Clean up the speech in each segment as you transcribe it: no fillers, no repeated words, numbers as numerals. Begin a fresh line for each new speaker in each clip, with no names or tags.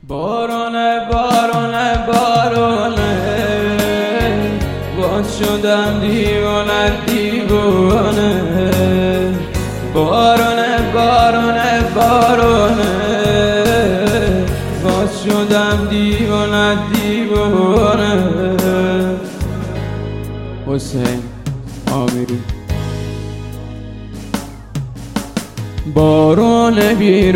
بارونه بارونه بارونه باز شدم دیوانه دیوانه بارونه بارونه بارونه باز شدم دیوانه دیوانه حسین آمیری بارون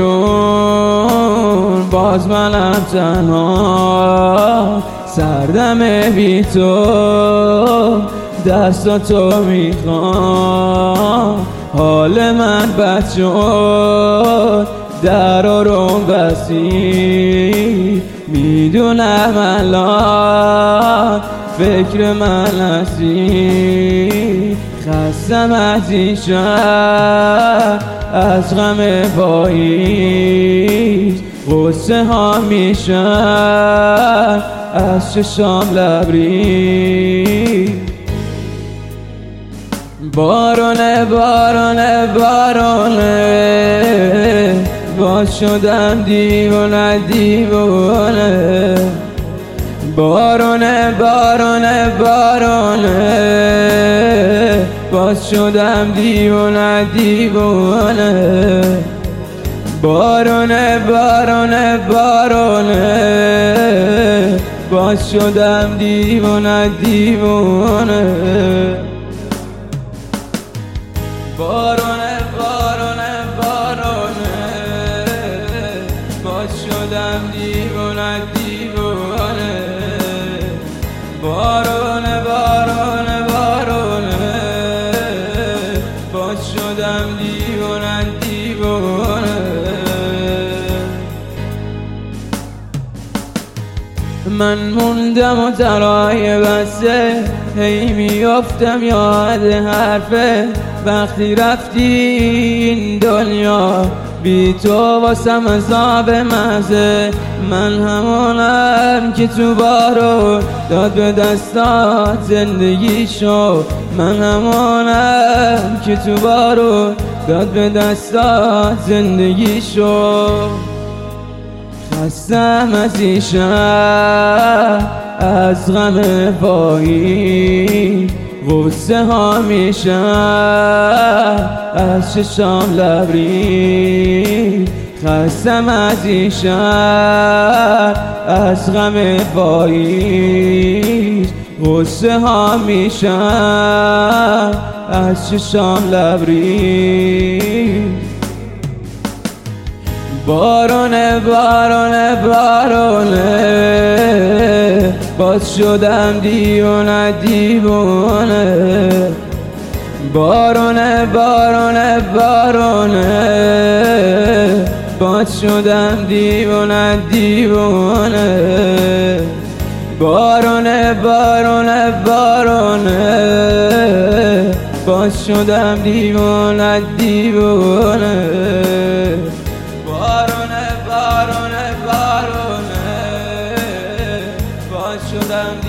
بیرون باز منم تنها سردم بی تو دستاتو میخوام حال من بد شد درا رو بسی میدونم الان فکر من هستی خستم از این شهر از غم پاییز غصه ها میشن از چشام لبریز بارونه بارونه بارونه باز شدم دیوانه دیوانه بارونه بارونه بارونه باز شدم دیوانه دیوانه بارونه بارونه بارونه باز شدم دیوانه دیوانه بارونه بارونه بارونه باز شدم دیوانه دیوانه بارونه بارونه بارونه باز شدم دیوانه دیوانه من موندم و ترای بسته هی میافتم یاد حرفه وقتی رفتی این دنیا بی تو واسم عذاب مزه من همونم که تو بارون داد به دستات زندگی شو من همونم که تو بارون داد به دستات زندگی شو خستم از این شهر از غم پاییز غصه ها میشن از چشام لبریز خستم از این شهر از غم پاییز غصه ها میشن از چشام لبریز بارونه بارونه بارونه باز شدم دیوانه دیوانه بارونه بارونه بارونه باز شدم دیوانه دیوانه بارونه بارونه بارونه باز شدم دیوانه دیوانه بارونه بارونه بارونه باز شدم